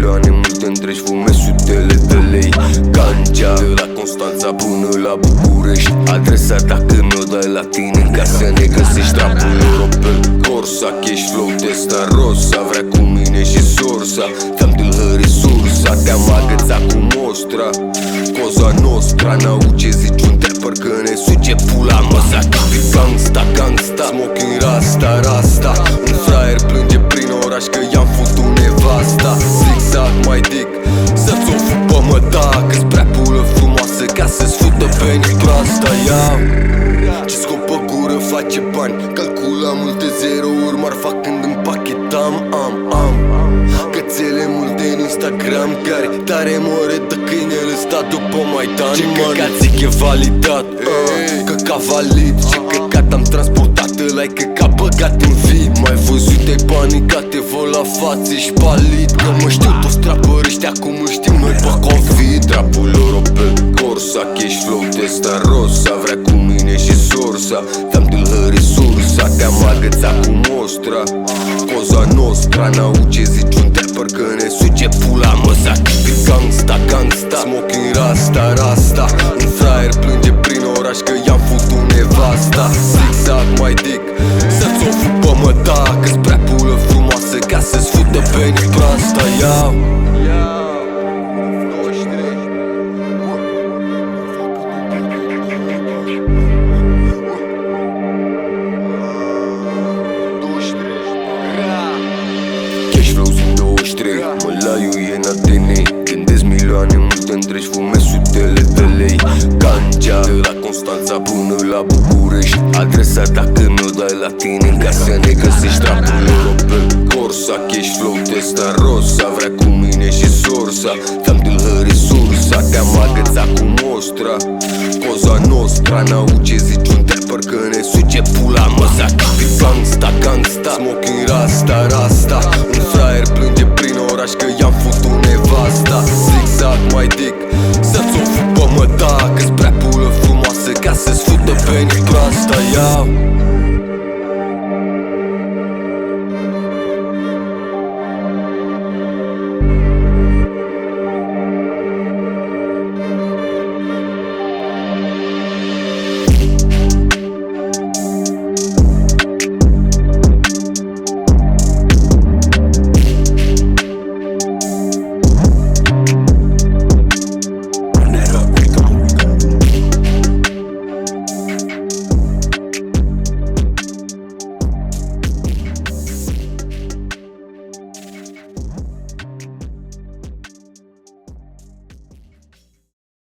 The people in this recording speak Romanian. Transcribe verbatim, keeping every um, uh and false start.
milioane, multe întregi, fume sutele de lei. Ganja de la Constanța până la București. Adresa dacă mi-o dai la tine ca să ne găsești. Trapul Europel, Corsa, cash flow, testa rosa. Vrea cu mine și sorsa, te-am tâlhărit sursa. Te-am agățat cu mostra, Cosa Nostra. N-au ce zici un trapper că ne suge pula, mă. Sacrific gangsta, gangsta, smoking rasta, rasta. Un fraier plânge prin oraș că i-am făcut nevasta. Zigzag mai dic, să-ți o fupă, mă, da, că-s prea pulă frumoasă ca să-ți fută venit proasta. Iau ce scopă gură face bani, calcula multe zerouri, marfa când împachetam. Am, am cățele multe în Instagram care tare more de câinele ăsta după Maidan. Ce căcat zic e validat, uh, căcat valid. Ce căcat am transportat, ăla-i căcat băgat în vid. Mai văzut ai panicat, te vă la față, ești palit. Că mă știu toți trapări ăștia cum îl știm noi pe COVID. Trapul Europel, Corsa, cash flow, testa rosa. Vrea cu mine și sorsa, te-am tâlhărit sursa. Te-am agățat cu mostra, Cosa Nostra. N-au ce zici un trapper că ne suge pula, mă. Sacrific gangsta, gangsta, smoking rasta, rasta. Un fraier plânge prin oraș că i-am făcut nevasta. Zigzag mai dic, să-ți o fupă, mă, da, că-s prea pulă frumoasă ca să-ți fută venit proasta. Iau Mălaiu e în A D N, gândesc milioane, multe întregi, fume sutele de lei. Ganja de la Constanța până la București. Adresa dacă mi-o dai la tine ca să ne găsești. Trapul Europel, Corsa, cash flow, testa rosa. Vrea cu mine și sorsa, te-am tâlhărit sursa. Te-am agățat cu mostra, Cosa Nostra. N-au ce zici un trapper că ne suge pula, mă. Sacrific gangsta, gangsta, smoking rasta, rasta. Un fraier plânge prin oraș că i-am făcut nevasta. Zigzag mai dic,